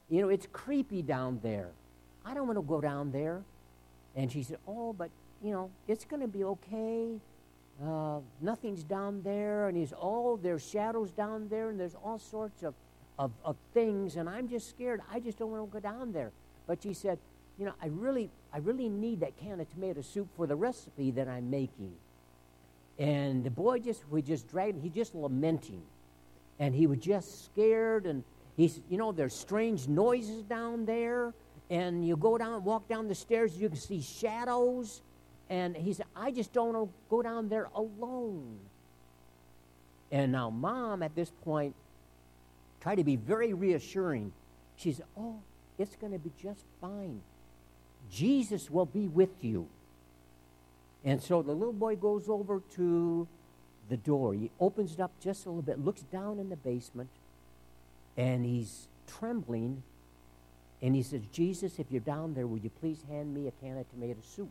it's creepy down there. I don't want to go down there. And she said, oh, but, it's going to be okay. Nothing's down there. And there's shadows down there, and there's all sorts of things, and I'm just scared. I just don't want to go down there. But she said, I really need that can of tomato soup for the recipe that I'm making. And the boy we just dragged him. He's just lamenting. And he was just scared, and he's, there's strange noises down there, and you walk down the stairs, you can see shadows, and he said, I just don't want to go down there alone. And now Mom, at this point, tried to be very reassuring. She said, oh, it's going to be just fine. Jesus will be with you. And so the little boy goes over to the door. He opens it up just a little bit, looks down in the basement, and he's trembling. And he says, Jesus, if you're down there, will you please hand me a can of tomato soup?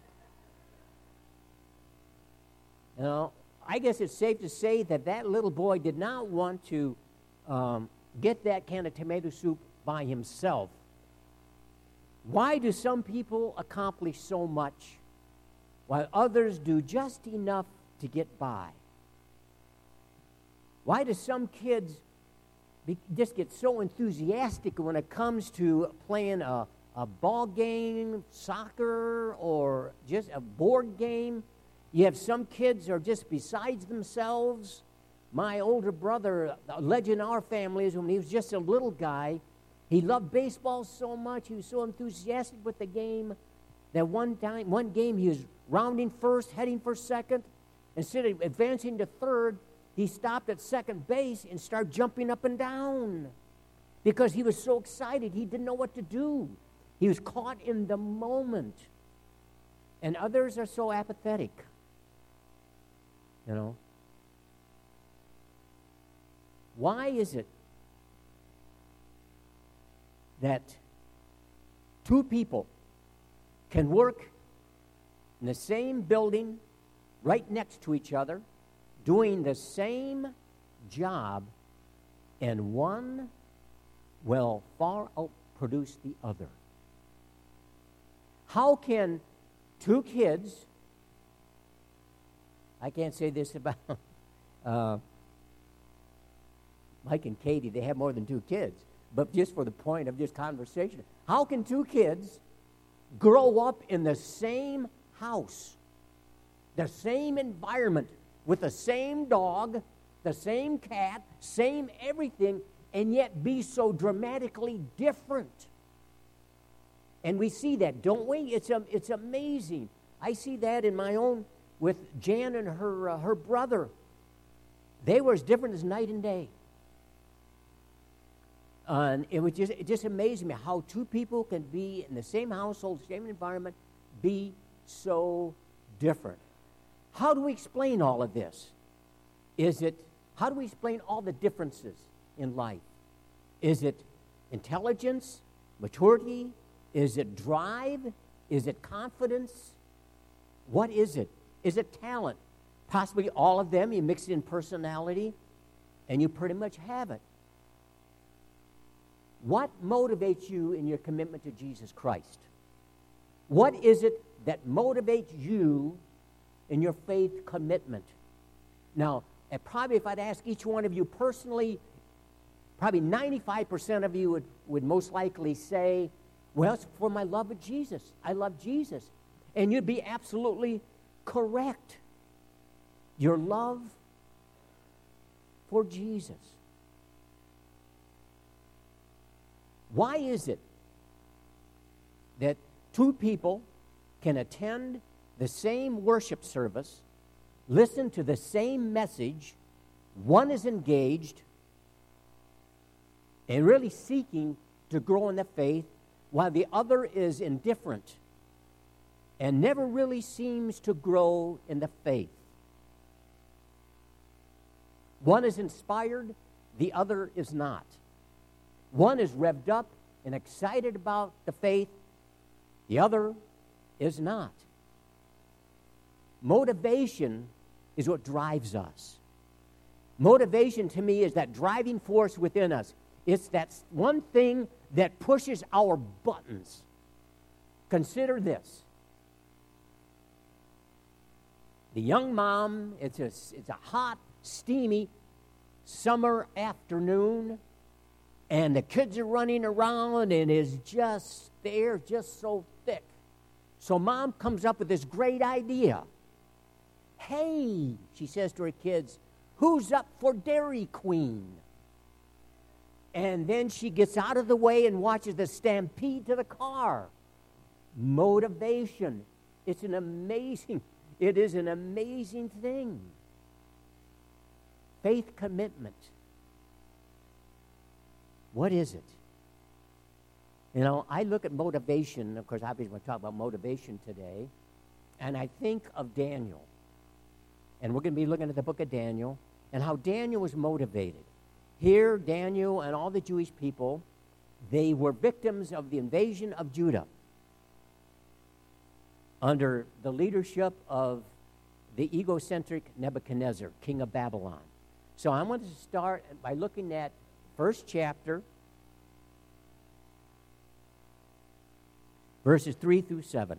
I guess it's safe to say that little boy did not want to get that can of tomato soup by himself. Why do some people accomplish so much while others do just enough to get by? Why do some kids just get so enthusiastic when it comes to playing a ball game, soccer, or just a board game? You have some kids are just besides themselves. My older brother, a legend in our family, is when he was just a little guy, he loved baseball so much, he was so enthusiastic with the game, that one game he was rounding first, heading for second. Instead of advancing to third, he stopped at second base and started jumping up and down because he was so excited. He didn't know what to do. He was caught in the moment. And others are so apathetic. Why is it that two people can work in the same building right next to each other, doing the same job, and one will far outproduce the other? How can two kids, I can't say this about Mike and Katie, they have more than two kids, but just for the point of just conversation, how can two kids grow up in the same house, the same environment, with the same dog, the same cat, same everything, and yet be so dramatically different? And we see that, don't we? It's amazing. I see that in my own, with Jan and her brother. They were as different as night and day. And it just amazed me how two people can be in the same household, same environment, be so different. How do we explain all of this? How do we explain all the differences in life? Is it intelligence, maturity? Is it drive? Is it confidence? What is it? Is it talent? Possibly all of them. You mix it in personality, and you pretty much have it. What motivates you in your commitment to Jesus Christ? What is it that motivates you in your faith commitment? Now, probably if I'd ask each one of you personally, probably 95% of you would most likely say, well, it's for my love of Jesus. I love Jesus. And you'd be absolutely correct. Your love for Jesus. Why is it that two people can attend the same worship service, listen to the same message, one is engaged and really seeking to grow in the faith, while the other is indifferent and never really seems to grow in the faith? One is inspired, the other is not. One is revved up and excited about the faith, the other is not. Motivation is what drives us. Motivation to me is that driving force within us. It's that one thing that pushes our buttons. Consider this. The young mom, it's a hot, steamy summer afternoon, and the kids are running around, and the air is just so thick. So mom comes up with this great idea. Hey, she says to her kids, who's up for Dairy Queen? And then she gets out of the way and watches the stampede to the car. Motivation. It is an amazing thing. Faith commitment. What is it? You know, I look at motivation. Of course, obviously, we're going to talk about motivation today. And I think of Daniel. And we're going to be looking at the book of Daniel and how Daniel was motivated. Here, Daniel and all the Jewish people, they were victims of the invasion of Judah under the leadership of the egocentric Nebuchadnezzar, king of Babylon. So I want to start by looking at first chapter, verses 3 through 7.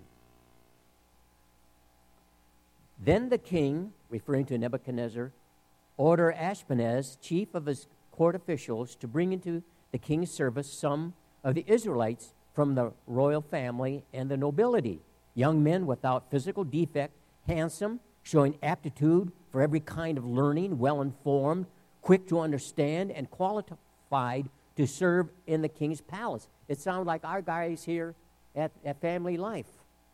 Then the king, referring to Nebuchadnezzar, ordered Ashpenaz, chief of his court officials, to bring into the king's service some of the Israelites from the royal family and the nobility, young men without physical defect, handsome, showing aptitude for every kind of learning, well-informed, quick to understand, and qualified to serve in the king's palace. It sounds like our guys here at Family Life.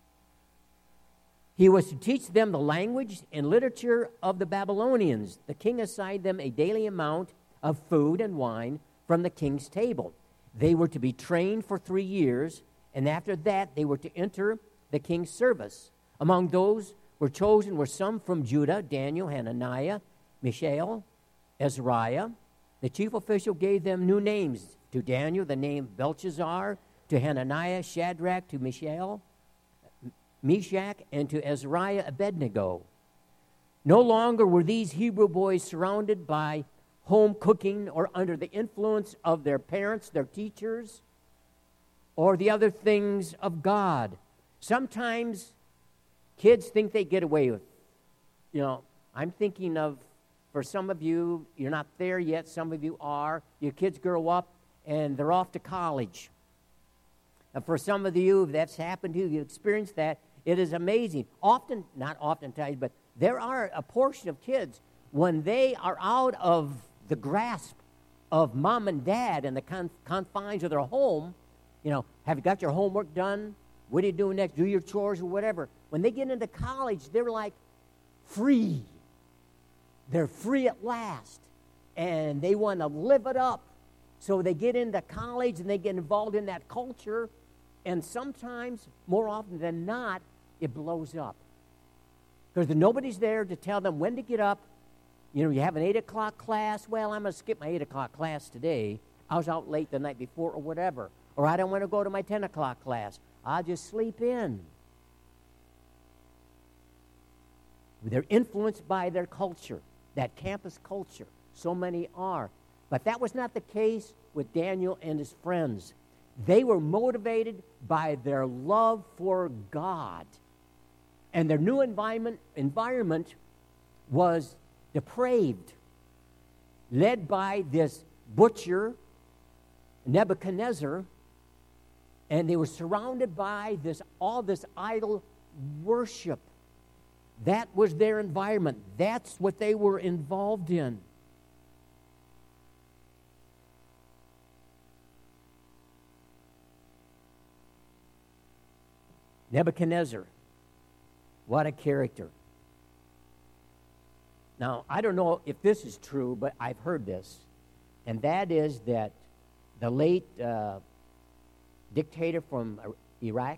He was to teach them the language and literature of the Babylonians. The king assigned them a daily amount of food and wine from the king's table. They were to be trained for 3 years, and after that they were to enter the king's service. Among those were chosen were some from Judah: Daniel, Hananiah, Mishael, Azariah. The chief official gave them new names. To Daniel, the name Belshazzar; to Hananiah, Shadrach; to Mishael, Meshach; and to Azariah, Abednego. No longer were these Hebrew boys surrounded by home cooking or under the influence of their parents, their teachers, or the other things of God. Sometimes kids think they get away with. I'm thinking of, for some of you, you're not there yet, some of you are. Your kids grow up and they're off to college. And for some of you, if that's happened to you, you experienced that, it is amazing. Often, not oftentimes, but there are a portion of kids, when they are out of the grasp of mom and dad and the confines of their home, have you got your homework done? What are you doing next? Do your chores or whatever. When they get into college, they're like free. They're free at last. And they want to live it up. So they get into college and they get involved in that culture. And sometimes, more often than not, it blows up. Because nobody's there to tell them when to get up. You have an 8 o'clock class. Well, I'm going to skip my 8 o'clock class today. I was out late the night before or whatever. Or I don't want to go to my 10 o'clock class. I'll just sleep in. They're influenced by their culture, that campus culture. So many are. But that was not the case with Daniel and his friends. They were motivated by their love for God. And their new environment was depraved, led by this butcher, Nebuchadnezzar, and they were surrounded by all this idol worship. That was their environment. That's what they were involved in. Nebuchadnezzar, what a character. Now, I don't know if this is true, but I've heard this, and that is that the late dictator from Iraq,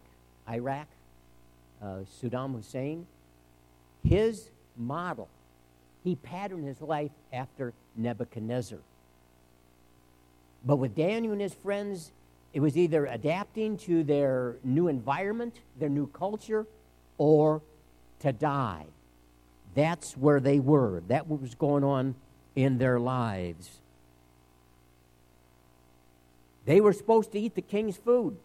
Saddam Hussein, his model, he patterned his life after Nebuchadnezzar. But with Daniel and his friends, it was either adapting to their new environment, their new culture, or to die. That's where they were. That was going on in their lives. They were supposed to eat the king's food.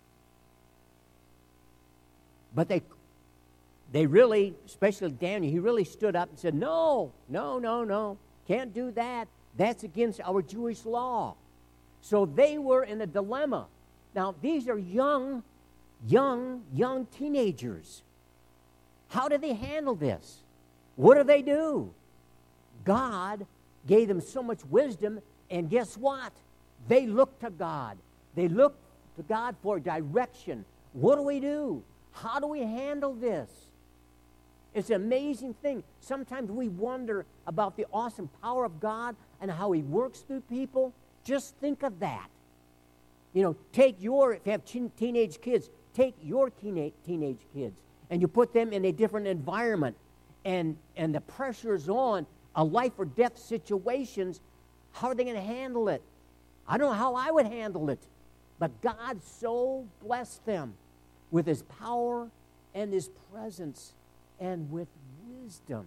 But they really, especially Daniel, he really stood up and said, no, can't do that. That's against our Jewish law. So they were in a dilemma. Now, these are young teenagers. How do they handle this? What do they do? God gave them so much wisdom, and guess what? They look to God. They look to God for direction. What do we do? How do we handle this? It's an amazing thing. Sometimes we wonder about the awesome power of God and how He works through people. Just think of that. You know, if you have teenage kids, take your teenage kids and you put them in a different environment, and the pressure's on, a life or death situations. How are they going to handle it? I don't know how I would handle it, but God so blessed them with His power and His presence and with wisdom.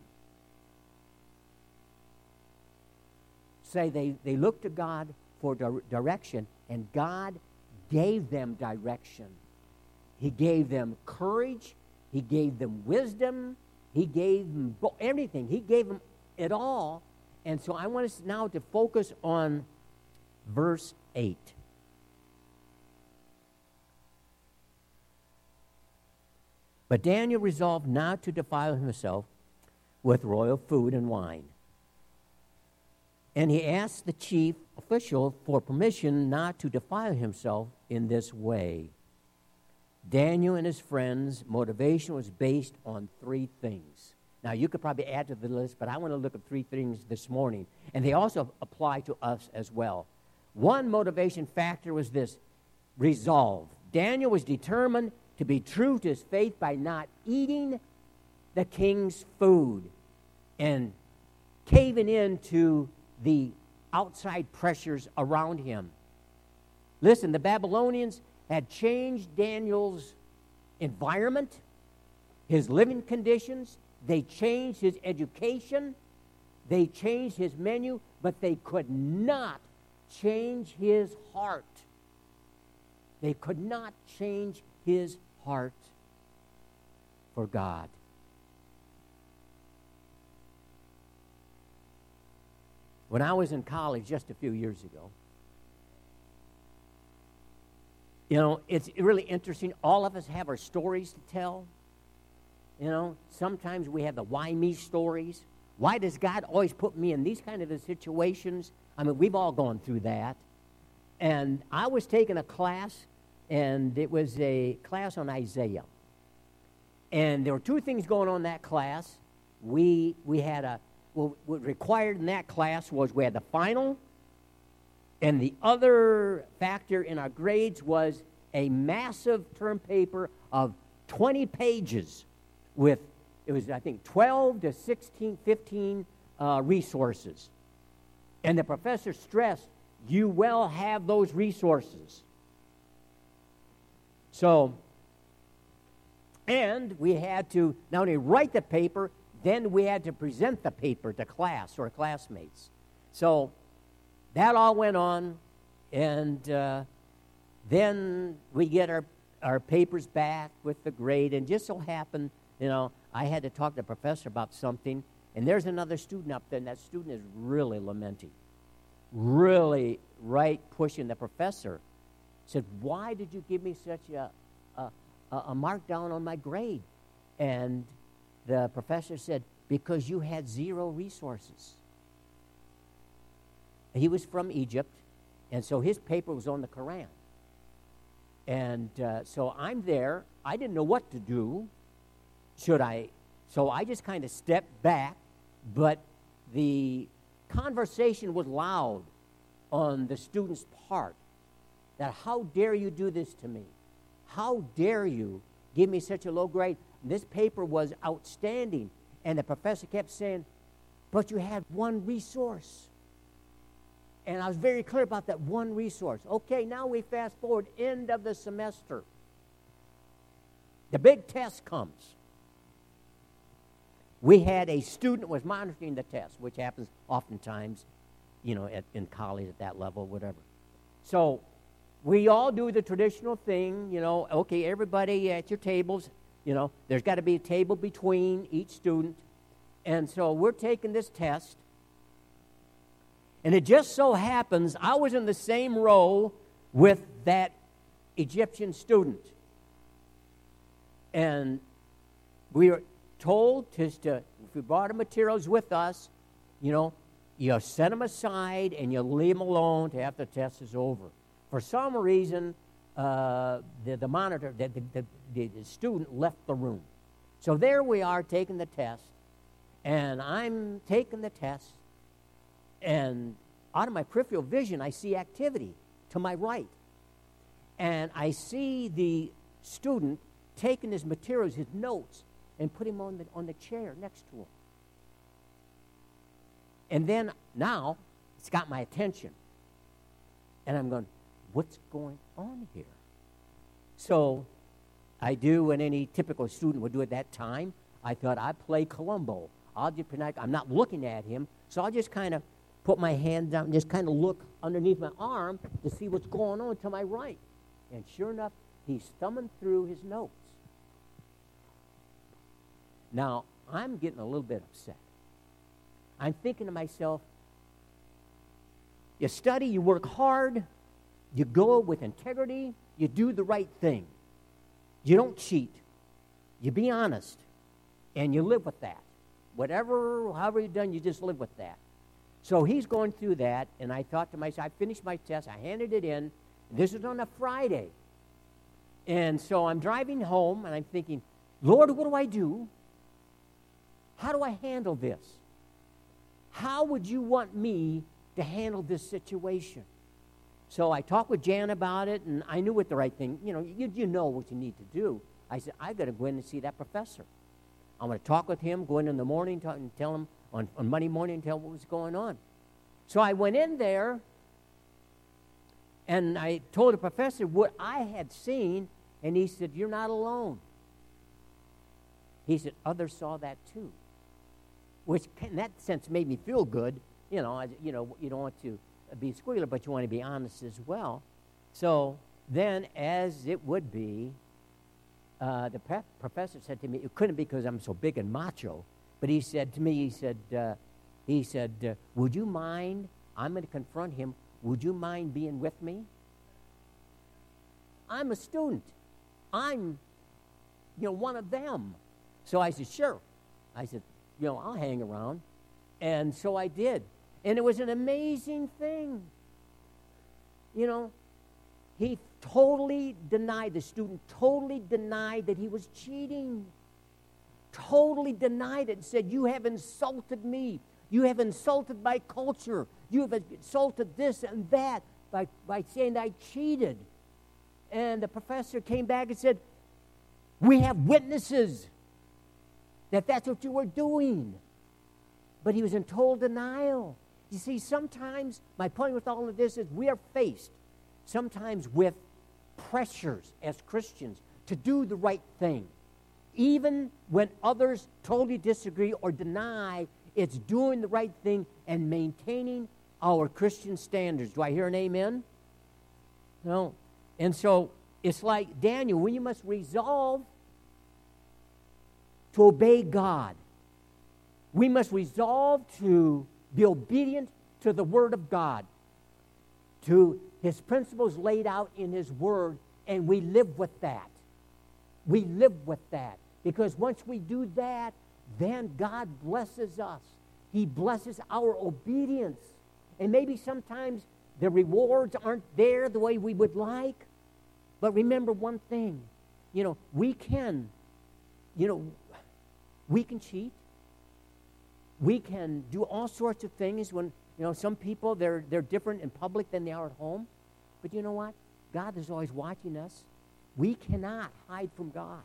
Say they looked to God for direction, and God gave them direction. He gave them courage. He gave them wisdom. He gave them everything. He gave them it all. And so I want us now to focus on verse 8. But Daniel resolved not to defile himself with royal food and wine. And he asked the chief official for permission not to defile himself in this way. Daniel and his friends' motivation was based on three things. Now, you could probably add to the list, but I want to look at three things this morning. And they also apply to us as well. One motivation factor was this: resolve. Daniel was determined to be true to his faith by not eating the king's food and caving in to the outside pressures around him. Listen, the Babylonians had changed Daniel's environment, his living conditions. They changed his education. They changed his menu, but they could not change his heart. They could not change his heart for God. When I was in college just a few years ago, you know, it's really interesting. All of us have our stories to tell. You know, sometimes we have the why me stories. Why does God always put me in these kind of situations? I mean, we've all gone through that. And I was taking a class, and it was a class on Isaiah. And there were two things going on in that class. We had what required in that class was we had the final, and the other factor in our grades was a massive term paper of 20 pages with, it was, I think, 12 to 16, 15 resources. And the professor stressed, you will have those resources. So, and we had to not only write the paper, then we had to present the paper to class or classmates. So that all went on, and then we get our papers back with the grade, and just so happened, you know, I had to talk to the professor about something, and there's another student up there, and that student is really lamenting, really pushing the professor. Said, why did you give me such a mark down on my grade? And the professor said, because you had zero resources. He was from Egypt, and so his paper was on the Quran. And so I'm there. I didn't know what to do. So I just kind of stepped back, but the conversation was loud on the student's part. That how dare you do this to me? How dare you give me such a low grade? This paper was outstanding. And the professor kept saying, but you had one resource. And I was very clear about that one resource. Okay, now we fast forward, end of the semester. The big test comes. We had a student was monitoring the test, which happens oftentimes, you know, in college at that level, whatever. So we all do the traditional thing, okay, everybody at your tables, there's got to be a table between each student. And so we're taking this test. And it just so happens I was in the same row with that Egyptian student. And we were told if we brought the materials with us, you set them aside and you leave them alone till after the test is over. For some reason, the monitor, the student left the room. So there we are taking the test, and I'm taking the test, and out of my peripheral vision, I see activity to my right. And I see the student taking his materials, his notes, and put him on the chair next to him. And then now it's got my attention. And I'm going, what's going on here? So I do what any typical student would do at that time. I thought I'd play Columbo. I'm not looking at him, so I'll just kind of put my hand down and just kind of look underneath my arm to see what's going on to my right. And sure enough, he's thumbing through his notes. Now, I'm getting a little bit upset. I'm thinking to myself, you study, you work hard, you go with integrity, you do the right thing. You don't cheat. You be honest. And you live with that. However you've done, you just live with that. So he's going through that, and I thought to myself, I finished my test, I handed it in. This was on a Friday. And so I'm driving home, and I'm thinking, Lord, what do I do? How do I handle this? How would you want me to handle this situation? So I talked with Jan about it, and I knew what the right thing, you know what you need to do. I said, I got to go in and see that professor. I'm going to talk with him, go in the morning and tell him on Monday morning and tell him what was going on. So I went in there, and I told the professor what I had seen, and he said, you're not alone. He said, others saw that too. Which, in that sense, made me feel good. You don't want to be a squealer, but you want to be honest as well. So then, as it would be, the professor said to me, it couldn't be because I'm so big and macho, but he said to me, he said, would you mind, I'm going to confront him, would you mind being with me? I'm a student. I'm, one of them. So I said, sure. I said, I'll hang around. And so I did. And it was an amazing thing. He totally denied, the student totally denied that he was cheating. Totally denied it and said, you have insulted me. You have insulted my culture. You have insulted this and that by saying that I cheated. And the professor came back and said, we have witnesses that that's what you were doing. But he was in total denial. You see, sometimes, my point with all of this is we are faced sometimes with pressures as Christians to do the right thing. Even when others totally disagree or deny, it's doing the right thing and maintaining our Christian standards. Do I hear an amen? No. And so it's like Daniel, when you must resolve to obey God. We must resolve to be obedient to the Word of God, to His principles laid out in His Word, and we live with that. We live with that. Because once we do that, then God blesses us. He blesses our obedience. And maybe sometimes the rewards aren't there the way we would like. But remember one thing. We can cheat. We can do all sorts of things when, some people, they're different in public than they are at home. But you know what? God is always watching us. We cannot hide from God.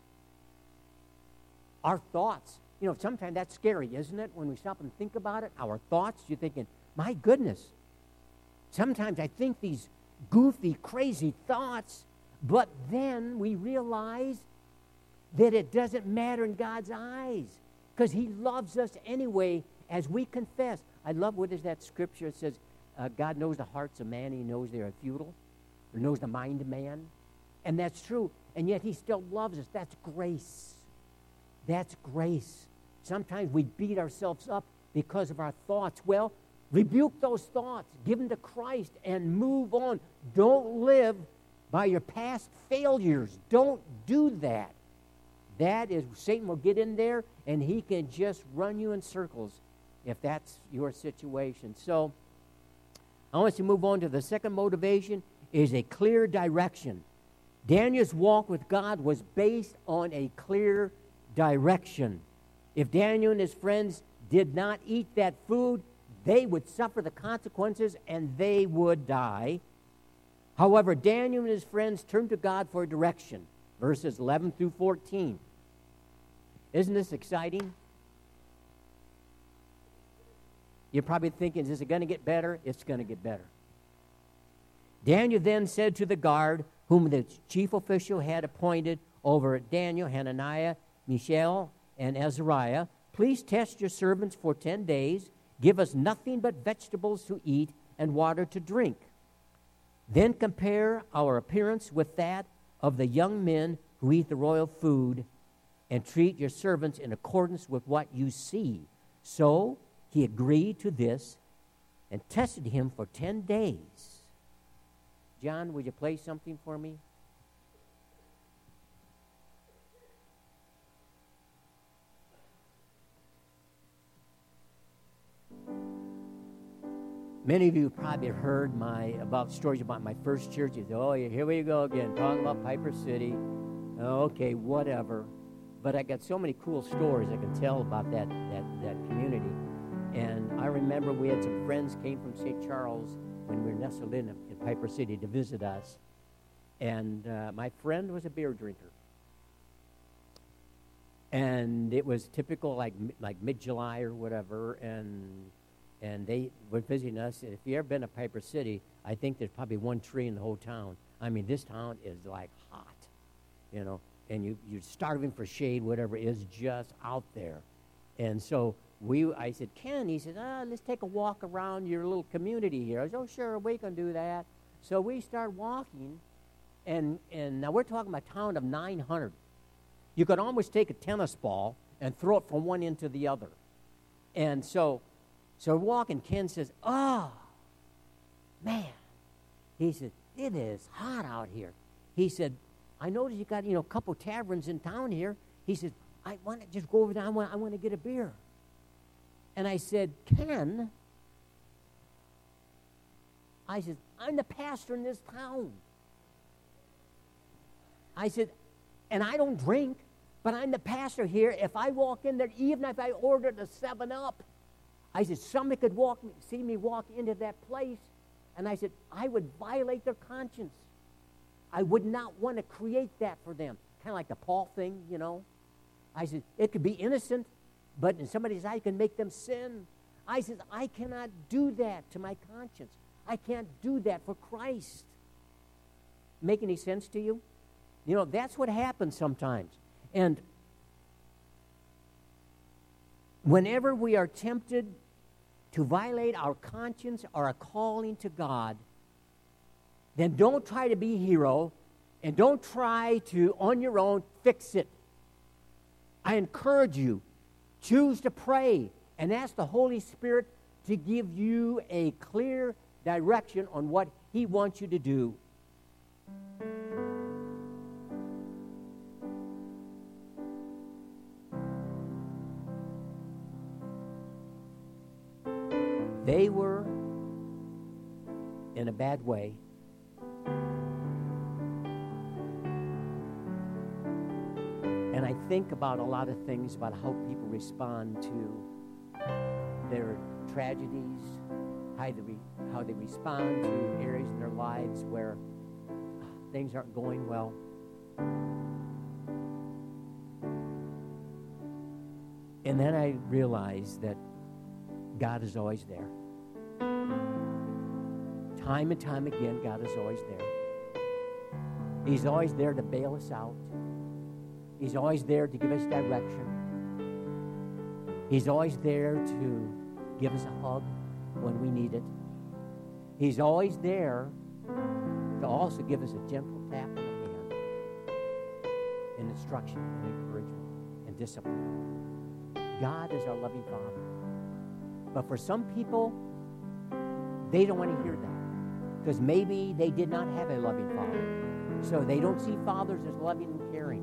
Our thoughts, sometimes that's scary, isn't it? When we stop and think about it, our thoughts, you're thinking, my goodness. Sometimes I think these goofy, crazy thoughts, but then we realize that it doesn't matter in God's eyes because He loves us anyway as we confess. I love, what is that scripture? It says, God knows the hearts of man. He knows they are futile. or knows the mind of man. And that's true. And yet he still loves us. That's grace. That's grace. Sometimes we beat ourselves up because of our thoughts. Well, rebuke those thoughts. Give them to Christ and move on. Don't live by your past failures. Don't do that. That is, Satan will get in there and he can just run you in circles if that's your situation. So, I want us to move on to the second motivation is a clear direction. Daniel's walk with God was based on a clear direction. If Daniel and his friends did not eat that food, they would suffer the consequences and they would die. However, Daniel and his friends turned to God for direction. Verses 11 through 14. Isn't this exciting? You're probably thinking, is it going to get better? It's going to get better. Daniel then said to the guard, whom the chief official had appointed over Daniel, Hananiah, Mishael, and Azariah, please test your servants for 10 days. Give us nothing but vegetables to eat and water to drink. Then compare our appearance with that of the young men who eat the royal food, and treat your servants in accordance with what you see. So he agreed to this and tested him for 10 days. John, would you play something for me? Many of you probably have heard about stories about my first church. You say, oh, here we go again, talking about Piper City. Okay, whatever. But I got so many cool stories I can tell about that community. And I remember we had some friends came from St. Charles when we were nestled in Piper City to visit us. And my friend was a beer drinker. And it was typical like mid-July or whatever, and they were visiting us. And if you've ever been to Piper City, I think there's probably one tree in the whole town. I mean, this town is like hot, you know, and you're starving for shade, whatever is just out there. And so I said, Ken, he said, let's take a walk around your little community here. I said, oh, sure, we can do that. So we start walking, and now we're talking about a town of 900. You could almost take a tennis ball and throw it from one end to the other. And so we're walking. Ken says, oh, man. He said, it is hot out here. He said, I noticed you got, a couple taverns in town here. He said, I want to just go over there. I want to get a beer. And I said, Ken, I said, I'm the pastor in this town. I said, and I don't drink, but I'm the pastor here. If I walk in there, even if I ordered a 7-Up, I said, somebody could see me walk into that place, and I said, I would violate their conscience. I would not want to create that for them. Kind of like the Paul thing, I said, it could be innocent, but in somebody's eyes, can make them sin. I said, I cannot do that to my conscience. I can't do that for Christ. Make any sense to you? That's what happens sometimes. And whenever we are tempted to violate our conscience or our calling to God, then don't try to be a hero and don't try to, on your own, fix it. I encourage you, choose to pray and ask the Holy Spirit to give you a clear direction on what He wants you to do. They were in a bad way. And I think about a lot of things about how people respond to their tragedies, how they respond to areas in their lives where things aren't going well. And then I realized that God is always there. Time and time again, God is always there. He's always there to bail us out. He's always there to give us direction. He's always there to give us a hug when we need it. He's always there to also give us a gentle tap on the hand and instruction and encouragement and discipline. God is our loving Father. But for some people, they don't want to hear that because maybe they did not have a loving father. So they don't see fathers as loving and caring.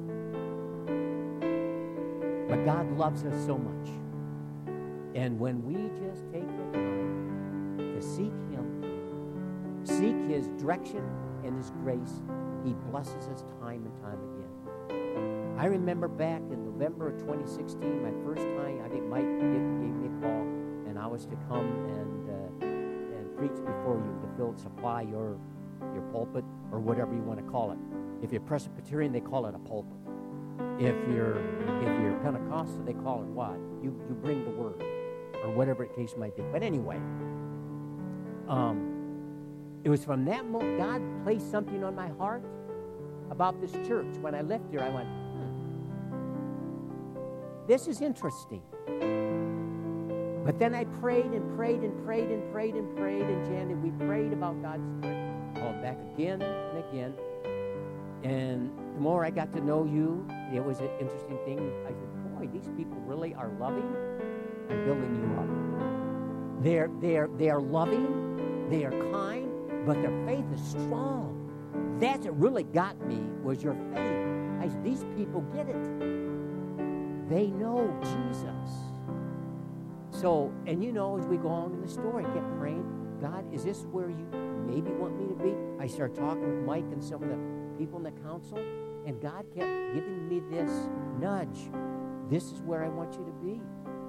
But God loves us so much. And when we just take the time to seek Him, seek His direction and His grace, He blesses us time and time again. I remember back in November of 2016, my first time, I think Mike gave me a call, and I was to come and preach before you to supply your pulpit, or whatever you want to call it. If you're Presbyterian, they call it a pulpit. If you're Pentecostal, they call it what? You bring the word, or whatever the case might be. But anyway, it was from that moment God placed something on my heart about this church. When I left here, I went, this is interesting. But then I prayed and prayed and prayed and prayed and prayed, and Jan, and we prayed about God's Spirit. Called back again and again. And the more I got to know you, it was an interesting thing. I said, boy, these people really are loving and building you up. They are loving, they are kind, but their faith is strong. That's what really got me, was your faith. I said, these people get it. They know Jesus. So, and as we go on in the story, I kept praying, God, is this where you maybe want me to be? I started talking with Mike and some of the people in the council, and God kept giving me this nudge. This is where I want you to be.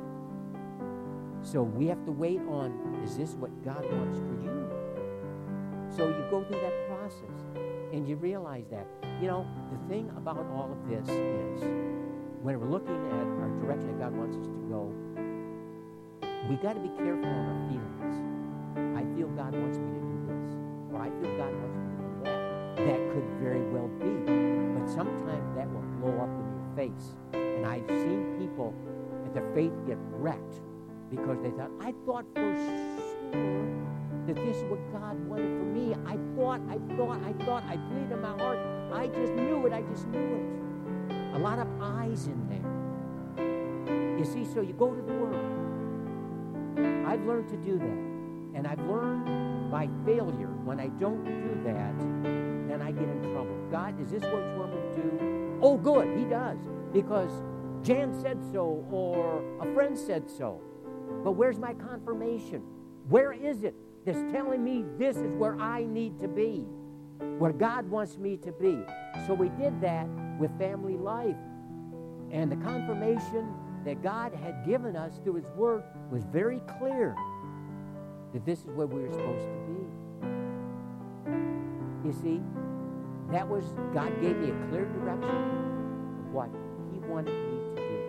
So we have to wait on, is this what God wants for you? So you go through that process, and you realize that. The thing about all of this is, when we're looking at our direction that God wants us to go, we got to be careful on our feelings. I feel God wants me to do this, or I feel God wants me to do that. That could very well be, but sometimes that will blow up in your face. And I've seen people that their faith get wrecked because they thought, I thought for sure that this is what God wanted for me. I believed in my heart. I just knew it. A lot of eyes in there. You see, so you go to the Word. I've learned to do that. And I've learned by failure, when I don't do that, then I get in trouble. God, is this what you want me to do? Oh, good, He does. Because Jan said so, or a friend said so. But where's my confirmation? Where is it that's telling me this is where I need to be, where God wants me to be? So we did that with family life. And the confirmation that God had given us through His Word was very clear that this is where we were supposed to be. You see, that was, God gave me a clear direction of what He wanted me to do.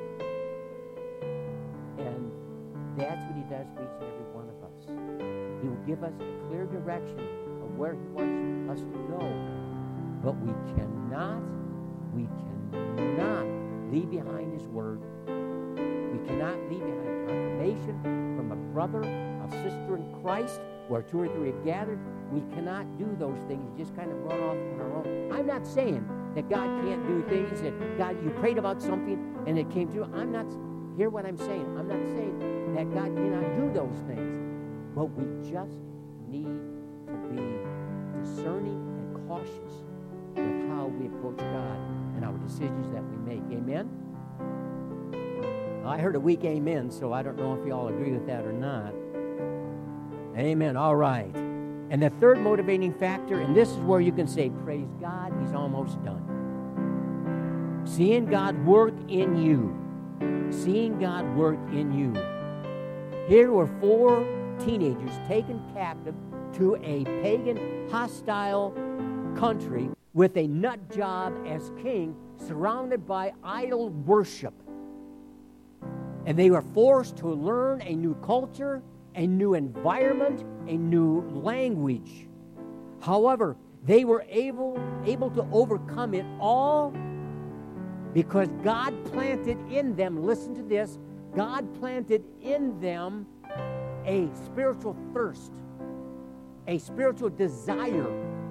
And that's what He does for each and every one of us. He will give us a clear direction of where He wants us to go. But we cannot leave behind His Word. We cannot leave behind confirmation from a brother, a sister in Christ, where two or three are gathered. We cannot do those things, just kind of run off on our own. I'm not saying that God can't do things, that God, you prayed about something and it came through. Hear what I'm saying. I'm not saying that God cannot do those things. But we just need to be discerning and cautious with how we approach God and our decisions that we make. Amen? I heard a weak amen, so I don't know if you all agree with that or not. Amen. All right. And the third motivating factor, and this is where you can say, praise God, He's almost done. Seeing God work in you. Seeing God work in you. Here were 4 teenagers taken captive to a pagan, hostile country with a nut job as king, surrounded by idol worship. And they were forced to learn a new culture, a new environment, a new language. However, they were able to overcome it all because God planted in them, listen to this, God planted in them a spiritual thirst, a spiritual desire,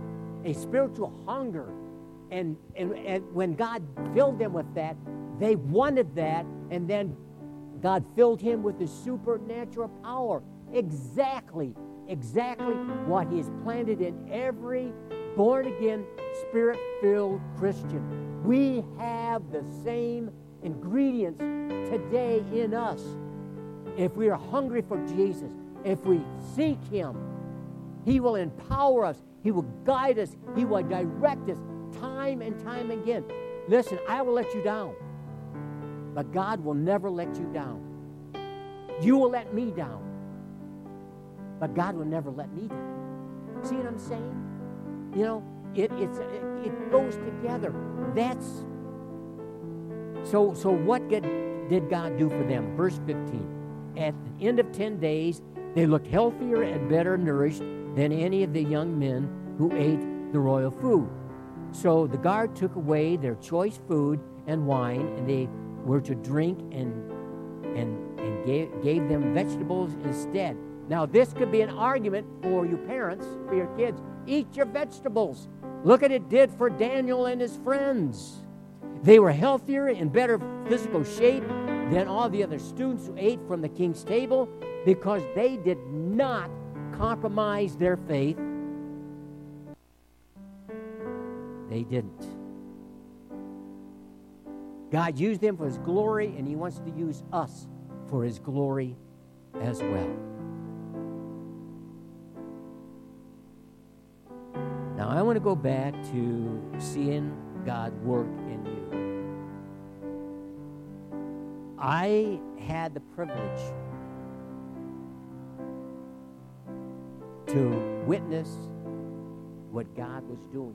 a spiritual hunger. And when God filled them with that, they wanted that, and then God filled him with the supernatural power. Exactly what he has planted in every born-again, Spirit-filled Christian. We have the same ingredients today in us. If we are hungry for Jesus, if we seek him, he will empower us. He will guide us. He will direct us time and time again. Listen, I will let you down, but God will never let you down. You will let me down, but God will never let me down. See what I'm saying? You know, it goes together. That's so what did God do for them? Verse 15. At the end of 10 days, they looked healthier and better nourished than any of the young men who ate the royal food. So the guard took away their choice food and wine, and they were to drink and gave them vegetables instead. Now, this could be an argument for you parents, for your kids. Eat your vegetables. Look at it did for Daniel and his friends. They were healthier, in better physical shape than all the other students who ate from the king's table, because they did not compromise their faith. They didn't. God used them for his glory, and he wants to use us for his glory as well. Now, I want to go back to seeing God work in you. I had the privilege to witness what God was doing.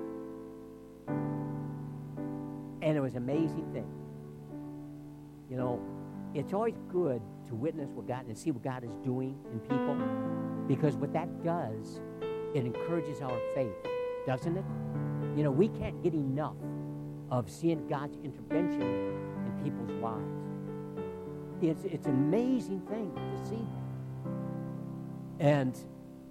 And it was an amazing thing. You know, it's always good to witness what God and see what God is doing in people, because what that does, it encourages our faith, doesn't it? You know, we can't get enough of seeing God's intervention in people's lives. It's an amazing thing to see. And,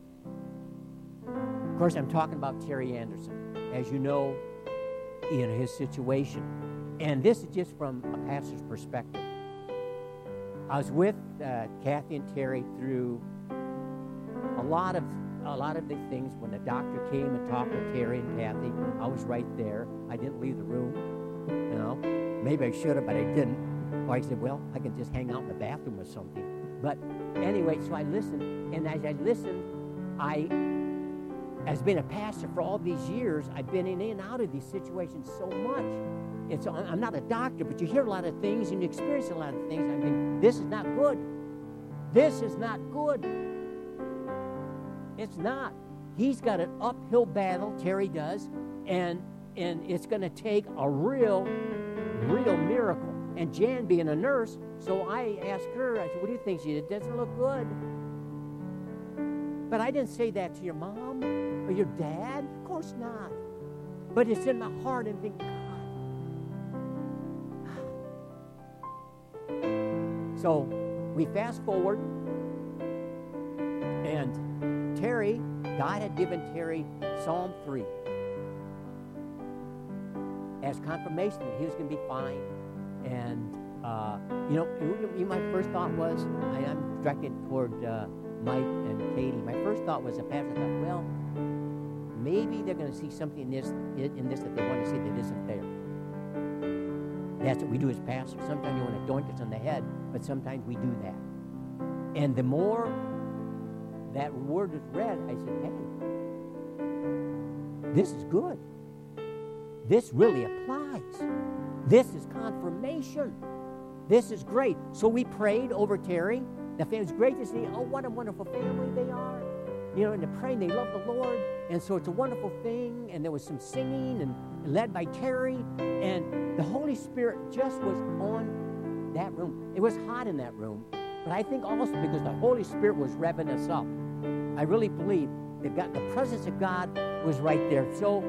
of course, I'm talking about Terry Anderson. As you know, in his situation. And this is just from a pastor's perspective. I was with Kathy and Terry through a lot of the things. When the doctor came and talked with Terry and Kathy, I was right there. I didn't leave the room. You know, maybe I should have, but I didn't. Or I said, well, I can just hang out in the bathroom or something. But anyway, so I listened, and as I listened, as being a pastor for all these years, I've been in and out of these situations so much. I'm not a doctor, but you hear a lot of things and you experience a lot of things. I mean, this is not good. This is not good. It's not. He's got an uphill battle, Terry does, and it's going to take a real miracle. And Jan being a nurse, so I asked her, I said, what do you think? She said, it doesn't look good. But I didn't say that to your mom or your dad. Of course not. But it's in my heart and think, God. So we fast forward, and Terry, God had given Terry Psalm 3 as confirmation that he was going to be fine. And, my first thought was, I'm directed toward Mike and Katie. My first thought was, a pastor thought, well, maybe they're going to see something in this that they want to see that isn't there. That's what we do as pastors. Sometimes you want to doink us on the head, but sometimes we do that. And the more that word was read, I said, hey, this is good. This really applies. This is confirmation. This is great. So we prayed over Terry. The family was great to see. Oh, what a wonderful family they are. And they're praying. They love the Lord. And so it's a wonderful thing. And there was some singing and led by Terry. And the Holy Spirit just was on that room. It was hot in that room. But I think also because the Holy Spirit was revving us up. I really believe that the presence of God was right there. So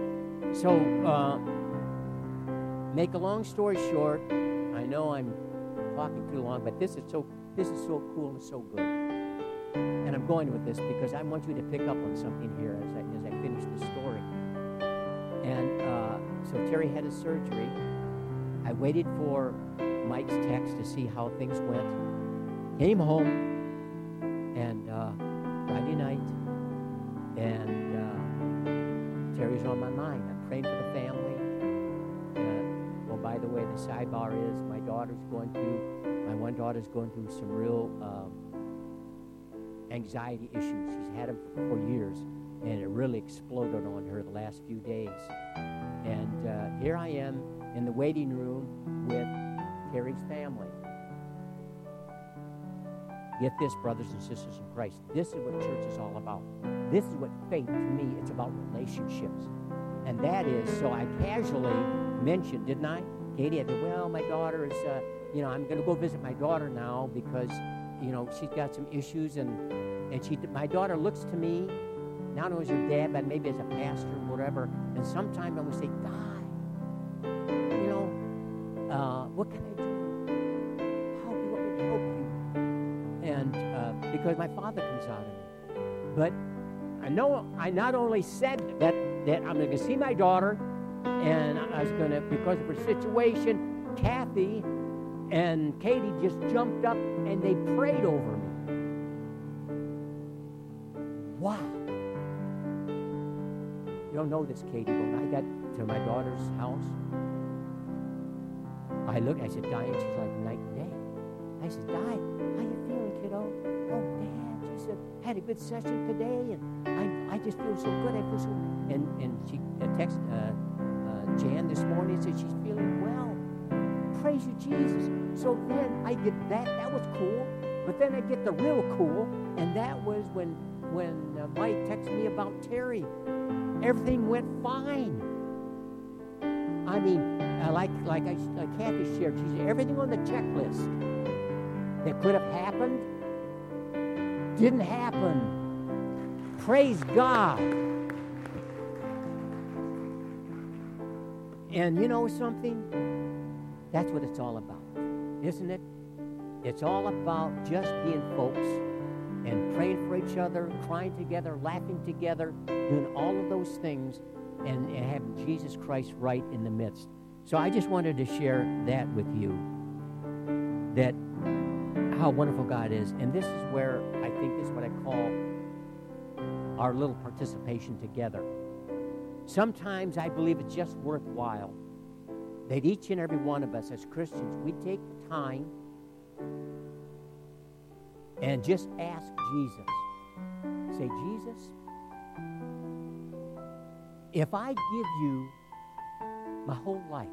make a long story short, I know I'm talking too long, but this is so cool and so good. And I'm going with this because I want you to pick up on something here as I finish the story. And so Terry had his surgery. I waited for Mike's text to see how things went. Came home, and Friday night, and Terry's on my mind. I'm praying for the family. Oh, by the way, the sidebar is my one daughter's going through some real anxiety issues. She's had them for years, and it really exploded on her the last few days. And here I am in the waiting room with Terry's family. Get this, brothers and sisters in Christ. This is what church is all about. This is what faith, to me, it's about relationships. And that is, so I casually mentioned, didn't I? Katie, I said, well, my daughter is, I'm going to go visit my daughter now because, she's got some issues. And my daughter looks to me, not only as her dad, but maybe as a pastor or whatever. And sometimes I'm going to say, God, what can I do? How do you want me to help you? And because my father comes out of me. But I know I not only said that I'm going to see my daughter, and I was going to, because of her situation, Kathy and Katie just jumped up and they prayed over me. Wow. You don't know this, Katie, but when I got to my daughter's house, I looked, I said, Diane, she's like night and day. I said, Di, how you feeling, kiddo? Oh, Dad, she said, had a good session today, and I just feel so good. I feel so, and she texted Jan this morning and said she's feeling well. Praise you, Jesus. So then I get that. That was cool. But then I get the real cool, and that was when Mike texted me about Terry. Everything went fine. I mean, like Kathy shared, she said everything on the checklist that could have happened didn't happen. Praise God. And you know something? That's what it's all about, isn't it? It's all about just being folks and praying for each other, crying together, laughing together, doing all of those things, and having Jesus Christ right in the midst. So I just wanted to share that with you, that how wonderful God is. And this is where I think this is what I call our little participation together. Sometimes I believe it's just worthwhile that each and every one of us as Christians, we take the time and just ask Jesus. Say, Jesus, if I give you my whole life,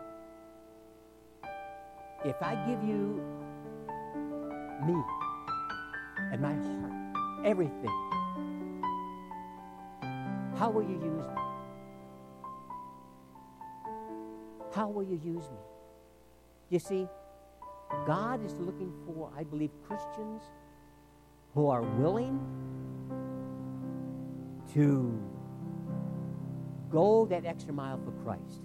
if I give you me and my heart, everything, how will you use me? How will you use me? You see, God is looking for, I believe, Christians who are willing to go that extra mile for Christ,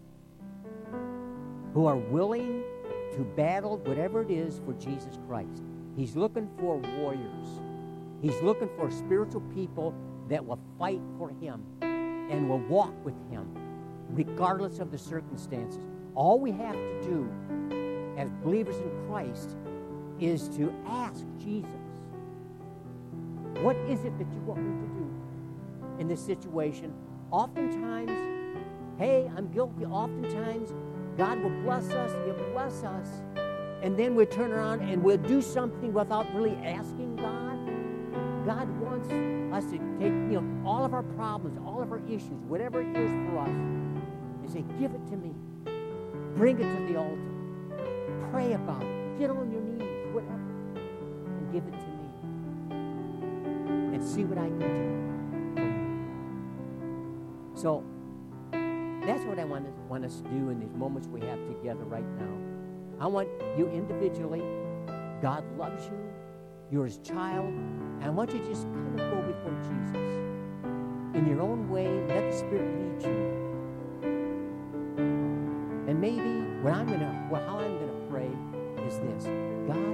who are willing to battle whatever it is for Jesus Christ. He's looking for warriors. He's looking for spiritual people that will fight for Him and will walk with Him regardless of the circumstances. All we have to do as believers in Christ is to ask Jesus, what is it that you want me to do in this situation? Oftentimes, hey, I'm guilty. Oftentimes, God will bless us, He'll bless us, and then we'll turn around and we'll do something without really asking God. God wants us to take, all of our problems, all of our issues, whatever it is for us, and say, give it to me. Bring it to the altar. Pray about it. Get on your knees, whatever, and give it to me. And see what I can do for you. So, that's what I want us to do in these moments we have together right now. I want you individually. God loves you. You're His child. And I want you to just kind of go before Jesus. In your own way, let the Spirit lead you. And maybe how I'm going to pray is this. God,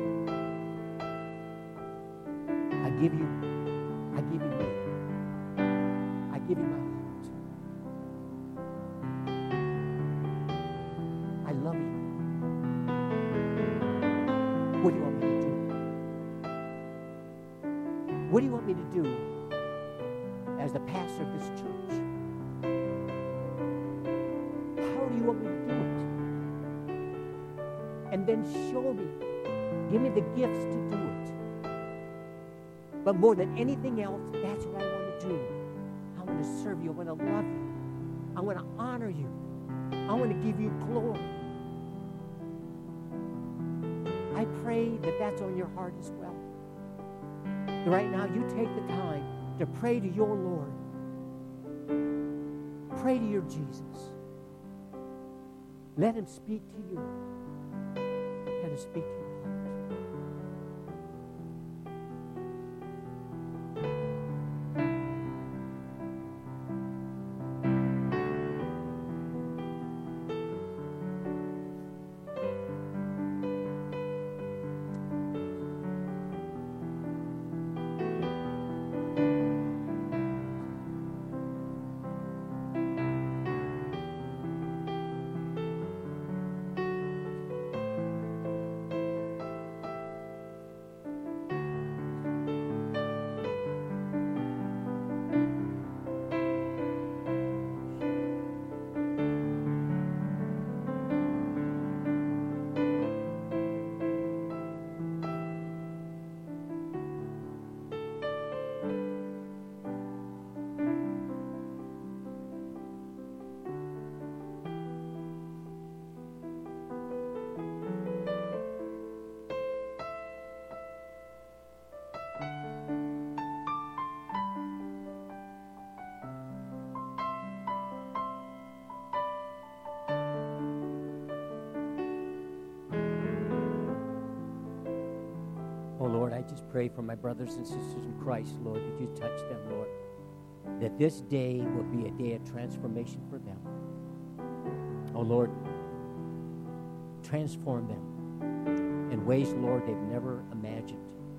I give you me. I give you my heart. What do you want me to do as the pastor of this church? How do you want me to do it? And then show me. Give me the gifts to do it. But more than anything else, that's what I want to do. I want to serve you. I want to love you. I want to honor you. I want to give you glory. I pray that that's on your heart as well. Right now, you take the time to pray to your Lord. Pray to your Jesus. Let him speak to you. Let him speak to your heart. Oh, Lord, I just pray for my brothers and sisters in Christ, Lord, that you touch them, Lord, that this day will be a day of transformation for them. Oh, Lord, transform them in ways, Lord, they've never imagined.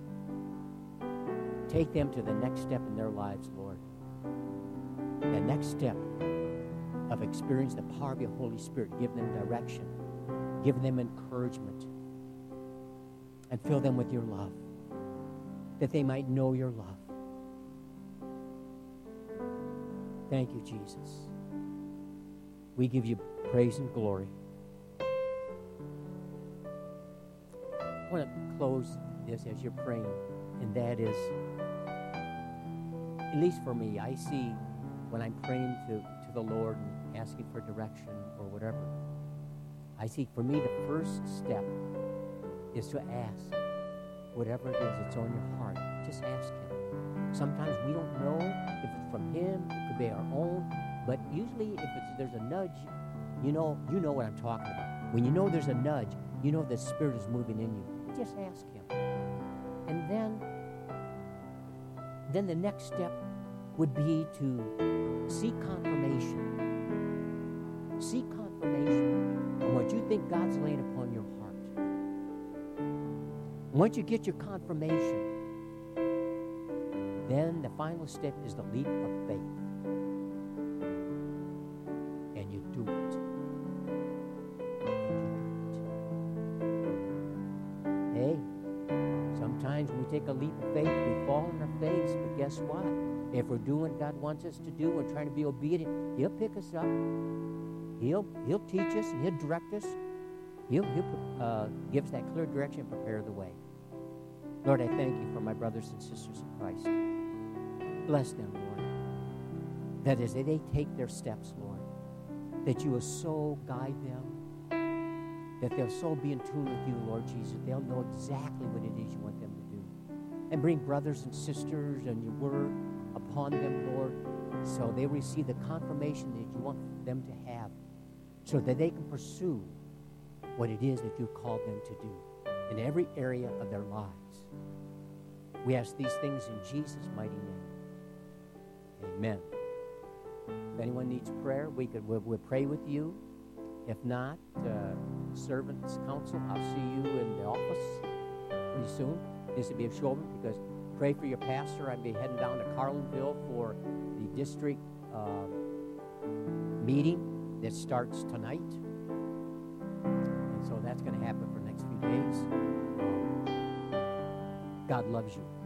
Take them to the next step in their lives, Lord. The next step of experiencing the power of your Holy Spirit. Give them direction. Give them encouragement. And fill them with your love, that they might know your love. Thank you, Jesus. We give you praise and glory. I want to close this as you're praying, and that is, at least for me, I see when I'm praying to the Lord and asking for direction or whatever, I see for me the first step is to ask whatever it is that's on your heart. Just ask him. Sometimes we don't know if it's from him, it could be our own, but usually if there's a nudge, you know what I'm talking about. When you know there's a nudge, you know the Spirit is moving in you. Just ask him. And then the next step would be to seek confirmation. Seek confirmation on what you think God's laying upon your heart. Once you get your confirmation, then the final step is the leap of faith. And you do it. Hey, sometimes when we take a leap of faith, we fall on our face, but guess what? If we're doing what God wants us to do, we're trying to be obedient, he'll pick us up. He'll teach us and he'll direct us. He'll give us that clear direction and prepare the way. Lord, I thank you for my brothers and sisters in Christ. Bless them, Lord. That as they take their steps, Lord, that you will so guide them, that they'll so be in tune with you, Lord Jesus. They'll know exactly what it is you want them to do. And bring brothers and sisters and your word upon them, Lord, so they receive the confirmation that you want them to have, so that they can pursue what it is that you've called them to do in every area of their lives. We ask these things in Jesus' mighty name. Amen. If anyone needs prayer, we'll pray with you. If not, Servants Council, I'll see you in the office pretty soon. This will be a showman because pray for your pastor. I'll be heading down to Carlinville for the district meeting that starts tonight. And so that's going to happen for the next few days. God loves you.